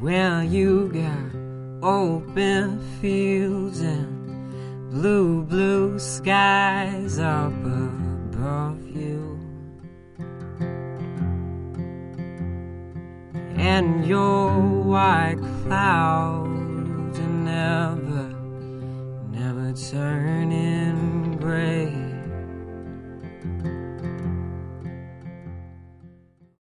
Well, you got open fields and blue, blue skies up above you, and your white clouds are never turning